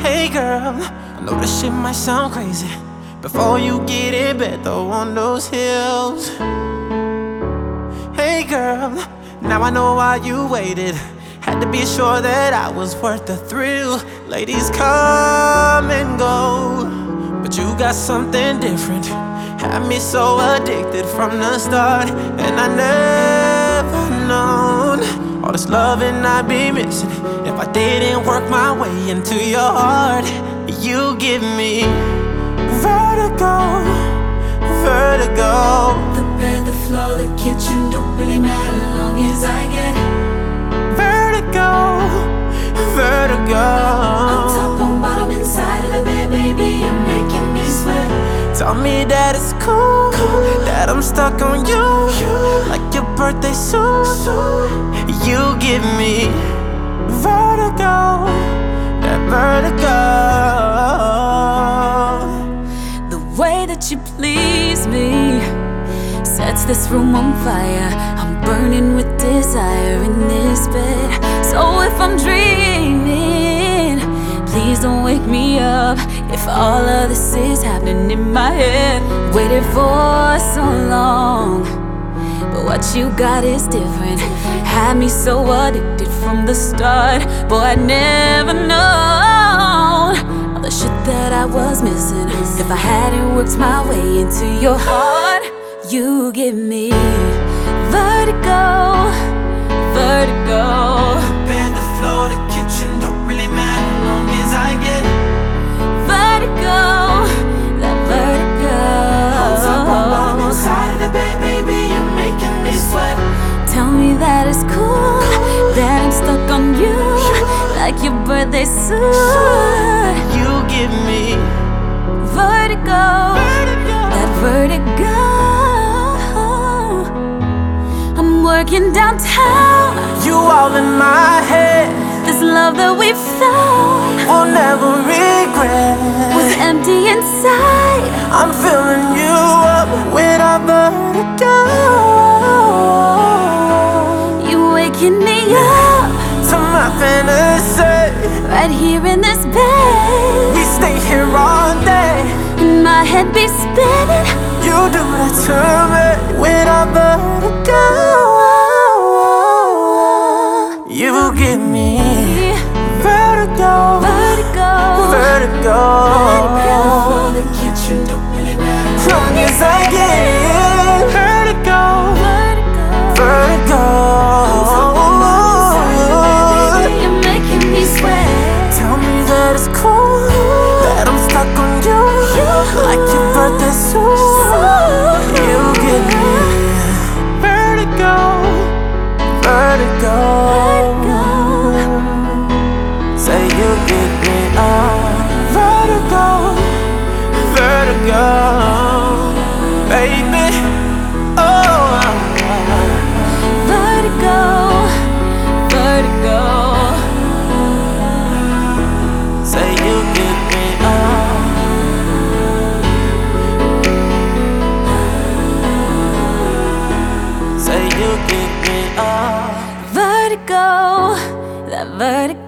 Hey girl, I know this shit might sound crazy. Before you get in bed, throw on those heels. Hey girl, now I know why you waited. Had to be sure that I was worth the thrill. Ladies come and go, but you got something different. Had me so addicted from the start, and I never known all this loving I'd be missing if I didn't work my way into your heart. You give me vertigo, vertigo. The bed, the floor, the kitchen don't really matter long as I get vertigo, vertigo. on top, on bottom, inside of the bed, baby, you're making me sweat. Tell me that it's cool, that I'm stuck on you, like your birthday suit. You give me vertigo, that vertigo. The way that you please me sets this room on fire. I'm burning with desire in this bed. So if I'm dreaming, please don't wake me up. If all of this is happening in my head, waited for so long, but what you got is different. Had me so addicted from the start. Boy, I never known all the shit that I was missing if I hadn't worked my way into your heart. You give me vertigo, vertigo. The bed, the floor, the kitchen don't really matter long as I get Vertigo, that vertigo. on top, on bottom, inside of the bed, baby, you're making me sweat. Tell me that it's cool, that I'm stuck on you, like your birthday suit. You give me Vertigo, that vertigo. I'm working downtown. you all in my head. This love that we found We'll never regret. was empty inside. I'm filling you up with our vertigo. You waking me up To my fantasy, right here in this bed. we stay here all day. And my head be spinning. You do that to me with our vertigo. You give me vertigo, Vertigo, vertigo. vertigo. The kitchen don't really matter Long as I get vertigo, vertigo. vertigo. You're making me sweat. Tell me that it's cool, that I'm stuck on you, like your birthday suit. You give me vertigo, vertigo. Say you give me vertigo, vertigo, baby. Oh, Vertigo, vertigo. say you give me say you give me Vertigo, that vertigo.